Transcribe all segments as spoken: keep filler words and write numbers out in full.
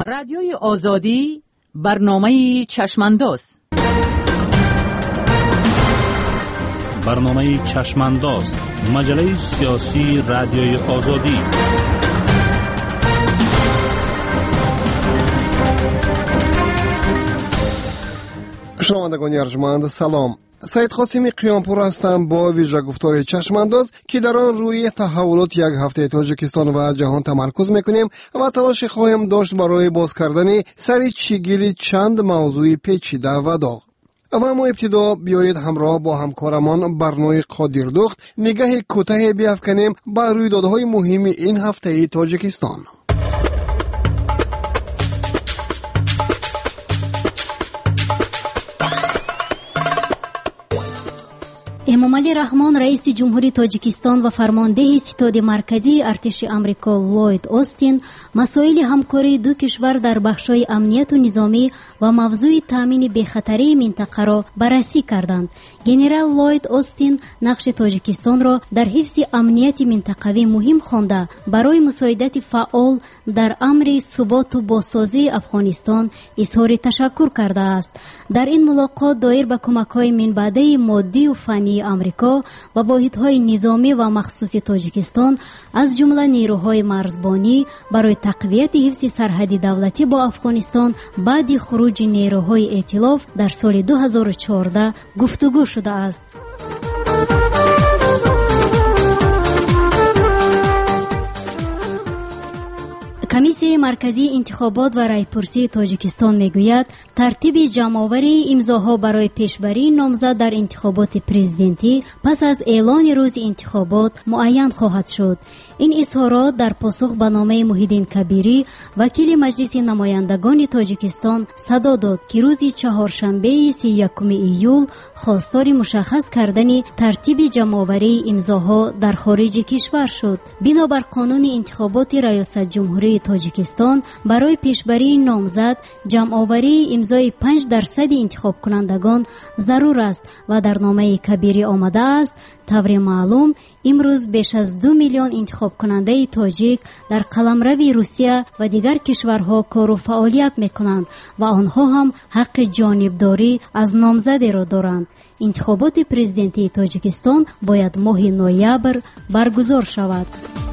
رادیوی آزادی برنامه چشمانداز. برنامه چشمانداز، مجله سیاسی رادیوی آزادی. شنوندگان ارجمند سلام. سید قاسمی قیامپور هستم با ویژه گفتار چشمانداز که در آن روی تحولات یک هفته تاجیکستان و جهان تمرکز میکنیم و تلاش خواهیم داشت برای باز کردن سر چگیل چند موضوع پیچیده و داغ. و اما ابتدا بیایید همراه با همکارمان برنامه قادردخت نگاه کوتاه بیافکنیم با رویدادهای مهم این هفته تاجیکستان. امامعلی رحمان رئیس جمهوری تاجیکستان و فرمانده ستاد مرکزی ارتش آمریکا لوید استین مسائل همکاری دو کشور در بخش‌های امنیت و نظامی و موضوع تامین بی‌خطری منطقه را بررسی کردند. گنرال لوید استین نقش تاجیکستان را در حفظ امنیت منطقوی مهم خوانده برای مساعدت فعال در امر ثبات و بازسازی افغانستان اظهار تشکر کرده است. در این ملاقات دایر به کمک‌های منبعث مادی و فنی آمریکا و واحدهای نظامی و مخصوص تاجیکستان از جمله نیروهای مرزبانی برای تقویت حفظ سرحد دولتی با افغانستان بعد خروج نیروهای ائتلاف در سال دو هزار و چهارده گفتگو شده است. کمیسیون مرکزی انتخابات و رایپرسی تاجیکستان میگوید ترتیب جمع‌آوری امضاها برای پیشبری نامزد در انتخابات پرزیدنتی پس از اعلان روز انتخابات معین خواهد شد. این اظهارات در پاسخ به نامه محیدین کبیری وکیل مجلس نمایندگان تاجیکستان صدا داد که روز چهارشنبه سی و یکم ایول خواستار مشخص کردن ترتیب جمع‌آوری امضاها در خارج کشور شد. بنابر قانون انتخابات ریاست جمهوری تاجیکستان برای پیشبری نامزد جمع‌آوری امضای پنج درصد انتخاب کنندگان ضرور است و در نامه کبیری آمده است طور معلوم امروز بیش از دو میلیون انتخاب کننده تاجیک در قلمرو روسیه و دیگر کشورها کار و فعالیت میکنند و آنها هم حق جانبداری از نامزد را دارند. انتخابات پرزیدنتی تاجیکستان باید ماه نوامبر برگزار شود.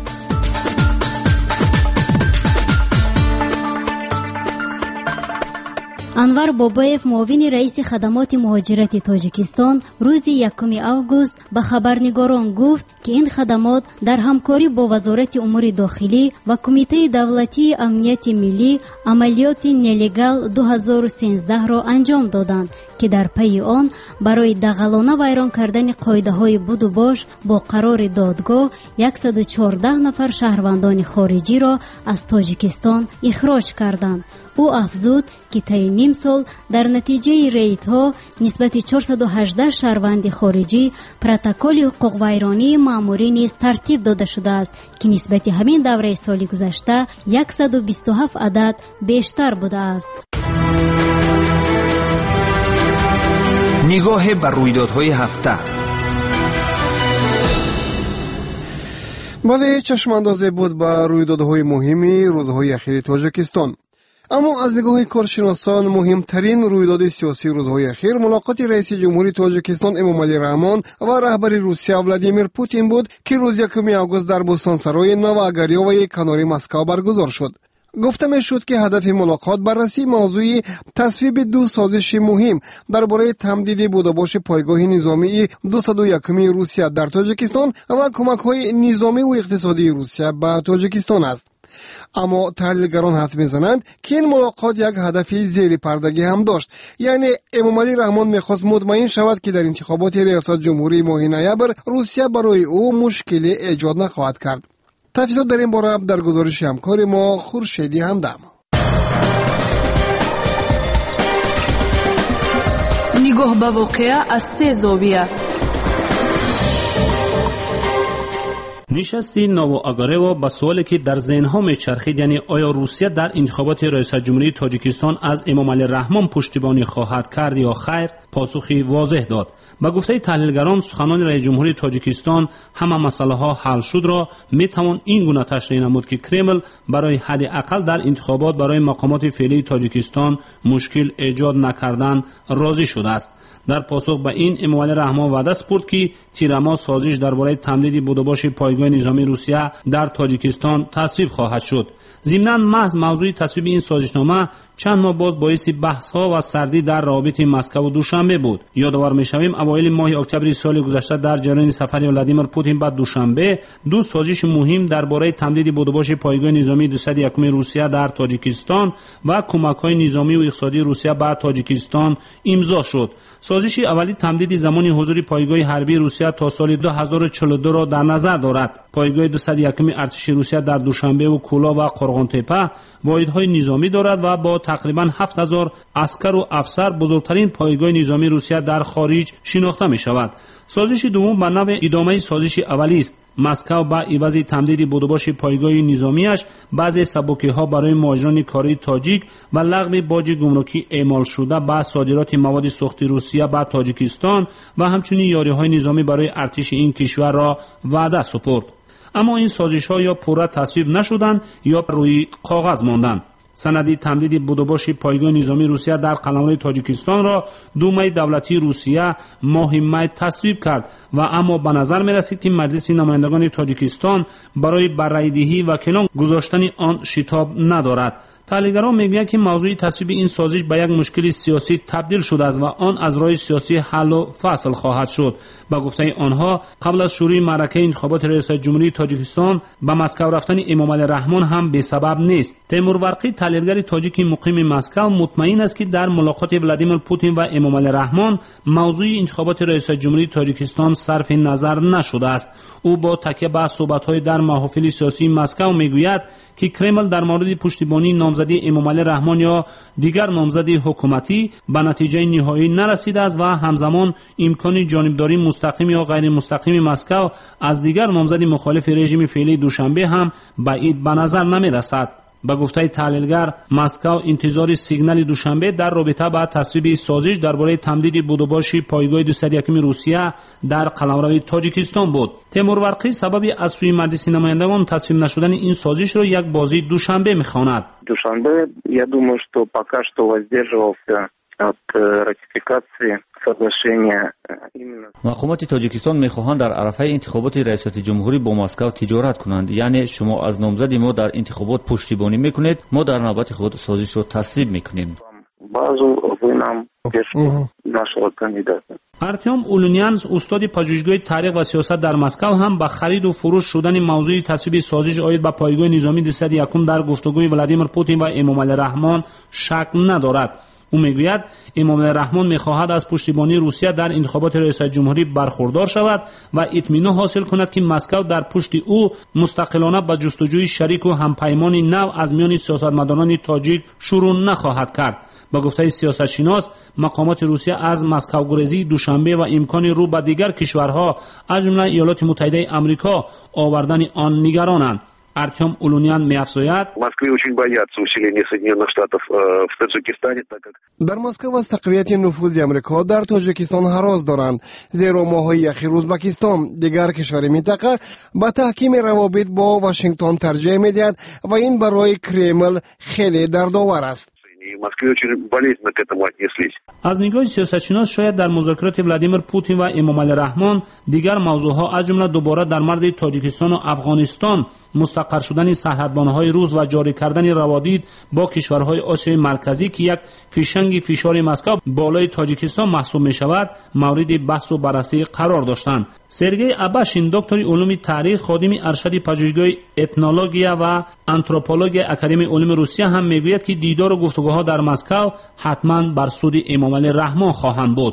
انور بابایف معاون رئیس خدمات مهاجرت تاجیکستان روز یکم آگوست به خبرنگاران گفت که این خدمات در همکاری با وزارت امور داخلی و کمیته دولتی امنیت ملی عملیات نلیگال دو هزار و سیزده را انجام دادند که در پی آن برای دغلانه ویران کردن قاعده‌های بود و باش با قرار دادگاه صد و چهارده نفر شهروندان خارجی را از تاجیکستان اخراج کردند. او افزود که طی نیم سال در نتیجه ریدها نسبت چهارصد و هجده شهروند خارجی پروتکل حقوق ویرانی ماموری نیز ترتیب داده شده است که نسبت همین دوره سال گذشته صد و بیست و هفت عدد بیشتر بوده است. نگاه بر رویدادهای هفته. بله، چشماندازی بود با رویدادهای مهمی روزهای اخیر تاجیکستان. اما از نگاه کارشناسان مهمترین رویداد سیاسی روزهای اخیر ملاقات رئیس جمهوری تاجیکستان امامعلی رحمان و رهبر روسیه ولادیمیر پوتین بود که روز یکم آگوست در بوستانسرای نوآگریا و یک کناری مسکو برگزار شد. گفته می شد که هدف ملاقات بررسی موضوع تصویب دو سازش مهم درباره تمدید بوداباش پایگاه نظامی دویست و یک روسیه در تاجیکستان و کمک‌های نظامی و اقتصادی روسیه به تاجیکستان است. اما تحلیلگران حدس می‌زنند که این ملاقات یک هدف زیر پردگی هم داشت، یعنی امامعلی رحمان می‌خواست مطمئن شود که در انتخابات ریاست جمهوری ماه نوامبر روسیه برای او مشکلی ایجاد نخواهد کرد. تفصیلات در این باره در گزارش همکار ما خورشیدی همدم. نگاه به واقعه از سه زاویه. نشستی نوو آگاروا با سوالی که در ذهن‌ها میچرخید، یعنی آیا روسیه در انتخابات ریاست جمهوری تاجیکستان از امام علی رحمان پشتیبانی خواهد کرد یا خیر، پاسخی واضح داد. با گفته تحلیلگران، سخنان رئیس جمهوری تاجیکستان همه مسئله ها حل شد را میتوان این گونه تشریح نمود که کرمل برای حداقل در انتخابات برای مقامات فعلی تاجیکستان مشکل ایجاد نکردن راضی شده است. در پاسخ به این، امام علی رحمان وعده سپرد که تیرما سازش درباره تمدید بودباش پایگاه نظامی روسیه در تاجیکستان تصویب خواهد شد. ضمناً محض موضوع تصویب این سازشنامه چند ماه باز باعث بحث ها و سردی در روابط مسکو و دوشنبه بود. یادآور می‌شویم اوایل ماه اکتبر سال گذشته در جریان سفر ولادیمیر پوتین به دوشنبه دو سازش مهم درباره تمدید بودباش پایگاه نظامی دویست و یک روسیه در تاجیکستان و کمک‌های نظامی و اقتصادی روسیه به تاجیکستان امضا شد. سازش اولی تمدید زمان حضور پایگاه حربی روسیه تا سال دو هزار و چهل و دو را در نظر دارد. پایگاه دویست و یک ارتش روسیه در دوشنبه و کولا و قرغان‌تپه واحدهای نظامی دارد و با تقریباً هفت هزار عسکر و افسر بزرگترین پایگاه نظامی روسیه در خارج شناخته می شود. سازش دوم به نوع ادامه سازش اولی است. مسکو با عوض تمدید بودباش پایگاه نظامیش بعضی سبکی‌ها برای مهاجران کاری تاجیک و لغو باج گمرکی اعمال شده به صادرات مواد سوخت روسیه به تاجیکستان و همچنین یاری‌های نظامی برای ارتش این کشور را وعده سپرد. اما این سازش‌ها یا پورا تصویب نشدند یا روی کاغذ ماندند. سند تمدید بودباش پایگاه نظامی روسیه در قلمرو تاجیکستان را دومای دولتی روسیه ماه می تصویب کرد و اما به نظر می رسید که مجلس نمایندگان تاجیکستان برای بررسی‌دهی و کنار گذاشتن آن شتاب ندارد. تحلیلگران میگویند که موضوع تصویب این سازش به یک مشکل سیاسی تبدیل شده است و آن از راه سیاسی حل و فصل خواهد شد. با گفته آنها، قبل از شروع معرکه انتخابات ریاست جمهوری تاجیکستان به مسکو رفتن امام علی رحمان هم بی سبب نیست. تیمور ورقی، تحلیلگر تاجیک مقیم مسکو، مطمئن است که در ملاقات ولادیمیر پوتین و امام علی رحمان موضوع انتخابات ریاست جمهوری تاجیکستان صرف نظر نشده است. او با تکیه بر صحبت‌های در محافل سیاسی مسکو میگوید که کرمل در مورد پشتیبانی نامزدی امام علی رحمان یا دیگر نامزد حکومتی به نتیجه نهایی نرسیده است و همزمان امکان جانبداری مستقیم یا غیر مستقیم مسکو از دیگر نامزد مخالف رژیم فعلی دوشنبه هم بعید به نظر نمی‌رسد. با گفته تحلیلگر، مسکو انتظار سیگنال دوشنبه در رابطه با تصویب سازش درباره تمدید بودباش پایگاه دویست و یک روسیه در قلمرو تاجیکستان بود. تیمور ورقی سبب از سوی مجلس نمایندگان تصویب نشدن این سازش را یک بازی دوشنبه می‌خواند. دوشنبه я думаю, что пока что воздерживался от ратификации соглашения. مقامات تاجیکستان میخواهند در عرصه انتخابات ریاست جمهوری با مسکو تجارت کنند، یعنی شما از نامزد ما در انتخابات پشتیبانی میکنید، ما در نوبت خود سازش را تصویب میکنیم. بازو вы нам пишите нашего кандидата. ارتیوم اولونیان، استاد پژوهشگاه تاریخ و سیاست در مسکو، هم به خرید و فروش شدن موضوع تصویب سازش عاید به پایگاه نظامی دویست و یک در گفتگوی ولادیمیر پوتین و امام علی رحمان شک ندارد. او میگوید امام علی رحمان میخواهد از پشتیبانی روسیه در انتخابات ریاست جمهوری برخوردار شود و اطمینان حاصل کند که مسکو در پشت او مستقلانه به جستجوی شریک و همپیمان نو از میان سیاستمداران تاجیک شروع نخواهد کرد. با گفته سیاستشناس، مقامات روسیه از مسکو گریزی دوشنبه و امکان رو به دیگر کشورها از جمله ایالات متحده آمریکا آوردن آن نگرانند. ارتیوم اولونیان می‌افزاید در مسکو از تقویت نفوذ آمریکا در تاجیکستان هراس دارند، زیرا ماه‌های اخیر ازبکستان دیگر کشور منطقه به تحکیم روابط با واشنگتن ترجیح می‌دهد و این برای کرمل خیلی دردآور است. از نگاه سیاستشناس، شاید در مذاکرات ولادیمیر پوتین و امام علی رحمان دیگر موضوعها از جمله دوباره در مرز تاجیکستان و افغانستان مستقر شدن سرحدبان‌های روس و جاری کردن روابط با کشورهای آسیای مرکزی که یک فیشنگ فشار مسکو بالای تاجیکستان محسوب می‌شود مورد بحث و بررسی قرار داشتند. سرگئی اباشین، دکتر علوم تاریخ، خادم ارشد پژوهشگاه اتنولوژیا و آنتروپولوژی اکادمی علوم روسیه، هم میگوید که دیدار و گفتگوها در مسکو حتما بر سود امام علی رحمان خواهند بود.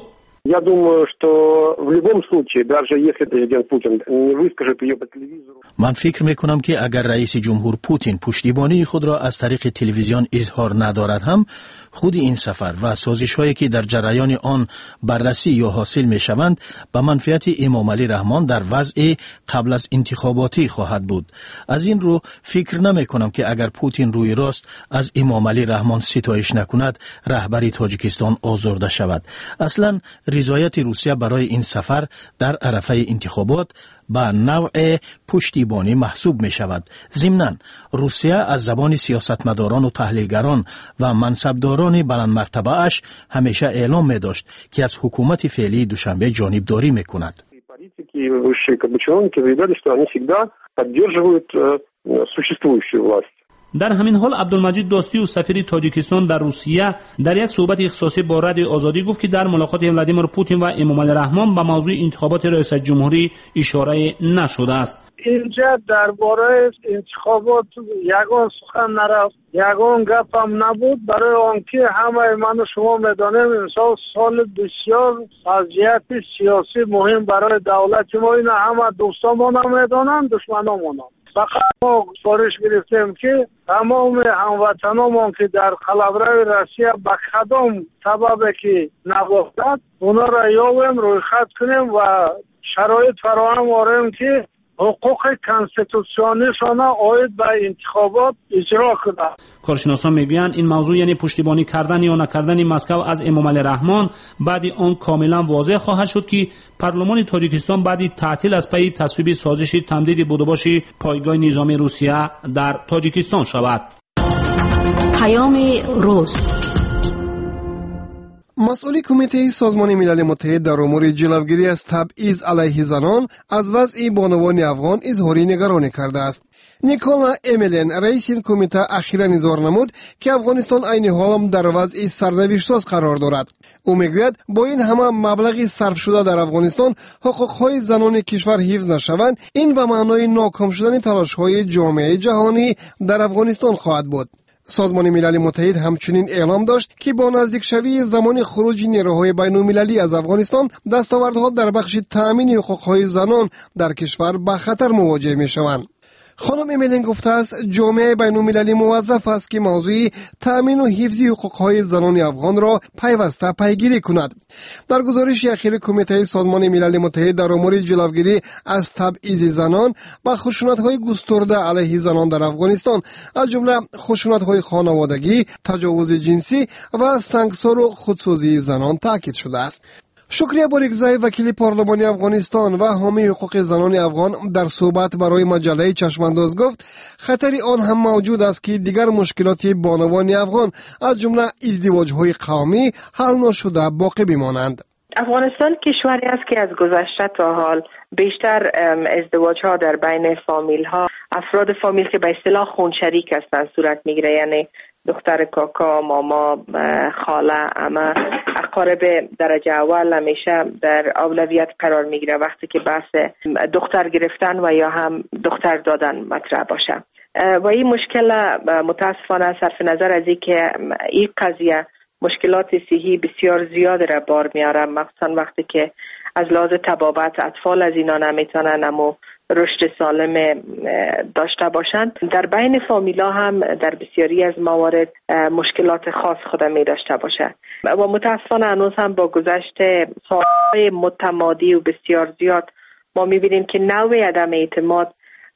Я думаю, что в любом случае, даже если президент Путин не выскажет ее по телевизору. من فکر میکنم که اگر رئیس جمهور پوتین پشتیبانی خود را از طریق تلویزیون اظهار ندارد هم، خود این سفر و سازش‌هایی که در جریان آن بررسی یا حاصل میشوند به منفعت امام علی رحمان در وضع قبل از انتخاباتی خواهد بود. از این رو فکر نمیکنم که اگر پوتین روی راست از امام علی رحمان ستایش نکند، رهبری تاجیکستان آزرده شود. اصلا رضایت روسیه برای این سفر در عرصه انتخابات با نوع پشتیبانی محسوب می شود. ضمناً روسیه از زبان سیاستمداران و تحلیلگران و منصبداران بلند مرتبه اش همیشه اعلام می داشت که از حکومت فعلی دوشنبه جانبداری می کند. Политики, высшие как бы чиновники заявляли, что они всегда поддерживают существующую власть. در همین حال عبدالمجید داستی و سفیر تاجیکستان در روسیه در یک صحبت اختصاصی با رادیو آزادی گفت که در ملاقات ولادیمیر پوتین و امام علی رحمان به موضوع انتخابات ریاست جمهوری اشاره نشده است. اینجا درباره انتخابات یگان سخن نرفت، یگان گپ هم نبود، برای آنکه همه من و شما میدانیم امسال سال بسیار وضعیت سیاسی مهم برای دولت ما، این همه دوستان هم میدانند، دشمنان هم. فقط ما گزارش گرفتیم که تمام هموطنان که در قلمرو روسیه به کدام سبب که نواختند اونا را یابیم، روی خط کنیم و شرایط فراهم آوریم که حقوق کنستیتوسیونیشان عاید به انتخابات اجرا کنند. کارشناسان میگویند این موضوع یعنی پشتیبانی کردن یا نکردن مسکو از امام علی رحمان بعد آن کاملا واضح خواهد شد که پارلمان تاجیکستان بعد تعطیل از پی تصویب سازش تمدید بودباش پایگاه نظامی روسیه در تاجیکستان شود. پیام روز. مسئول کمیته سازمان ملل متحد در امور جلوگیری از تبعیض علیه زنان از وضع بانوان افغان اظهار نگرانی کرده است. نیکولا امیلین رئیس این کمیته اخیراً اظهار نمود که افغانستان عین حال هم در وضع سرنوشت‌ساز قرار دارد. او میگوید با این همه مبلغی صرف شده در افغانستان حقوق‌های زنان کشور حفظ نشوند، این به معنای ناکام شدن تلاش‌های جامعه جهانی در افغانستان خواهد بود. سازمان ملل متحد همچنین اعلام داشت که با نزدیکشوی زمان خروج نیروهای بین‌المللی از افغانستان دستاوردها در بخش تأمین حقوق‌های زنان در کشور به خطر مواجه می‌شوند. خانم امیلین گفته است جامعه بین‌المللی موظف است که موضوع تأمین و حفظ حقوق‌های زنان افغان را پیوسته پیگیری کند. در گزارش اخیر کمیته سازمان ملل متحد در امور جلوگیری از تبعیض زنان و خشونت‌های گسترده علیه زنان در افغانستان از جمله خشونت‌های خانوادگی، تجاوز جنسی و سنگسار و خودسازی زنان تاکید شده است. شکریه باریکزی وکیل پارلمانی افغانستان و حامی حقوق زنان افغان در صحبت برای مجله چشمانداز گفت خطری آن هم موجود است که دیگر مشکلات بانوان افغان از جمله ازدواج‌های قومی حل نشده باقی بمانند. افغانستان کشوری است که از گذشته تا حال بیشتر ازدواج‌ها در بین فامیل‌ها، افراد فامیل که به اصطلاح خون شریک هستند صورت می‌گیره، یعنی دختر کاکا، ماما، خاله، عمه، اقارب درجه اول همیشه در اولویت قرار میگیره وقتی که بحث دختر گرفتن و یا هم دختر دادن مطرح باشه. و این مشکل متاسفانه صرف نظر از این که این قضیه مشکلات صحی بسیار زیاد را بار میاره، مخصوصا وقتی که از لحاظ طبابت اطفال از اینا نمیتونن اما رشد سالم داشته باشند. در بین فامیلا هم در بسیاری از موارد مشکلات خاص خود می داشته باشه و متاسفانه هنوز هم با گذشت سالهای متمادی و بسیار زیاد ما می بینیم که نوع عدم اعتماد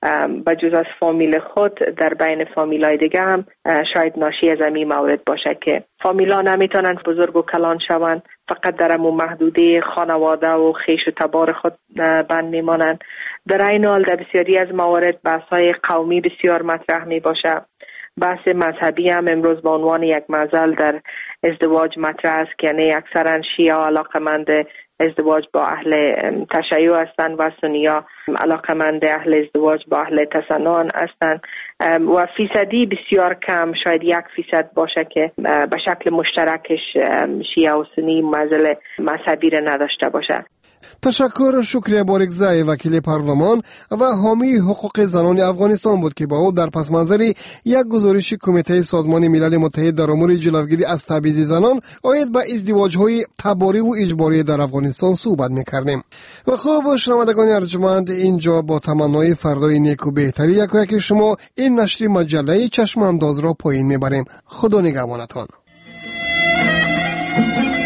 به جز از فامیل خود در بین فامیلای دیگه هم شاید ناشی از این مورد باشه که فامیلا نمیتونن بزرگ و کلان شوند، فقط در امو محدوده خانواده و خیش و تبار خود بند میمانند. در این حال در بسیاری از موارد بحث‌های قومی بسیار مطرح می باشه. بحث مذهبی هم امروز به عنوان یک معضل در ازدواج مطرح است که یعنی اکثرا شیعه علاقمند ازدواج با اهل تشیع هستند و سنی‌ها علاقمند اهل ازدواج با اهل تسنن هستند و فیصدی بسیار کم، شاید یک فیصد باشه که به شکل مشترکش شیعه و سنی معضل مذهبی را نداشته باشه. تشکر شکریه بارکزای وکیل پارلمان و حامی حقوق زنان افغانستان بود که با او در پس منظر یک گزارش کمیته سازمان ملل متحد در امور جلوگیری از تبعیض زنان عاید به ازدواج‌های تباری و اجباری در افغانستان صحبت می‌کردیم. و خوب شنوندگان ارجمند، اینجا با تمنای فردای نیک و بهتری یک و یک شما این نشر مجله چشم انداز را پایین می‌بریم. خدا نگهبانتان.